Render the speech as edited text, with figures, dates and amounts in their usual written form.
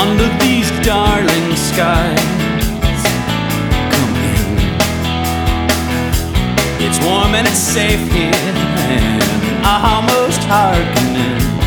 under these darling skies. Come in. It's warm and it's safe here, and almost hard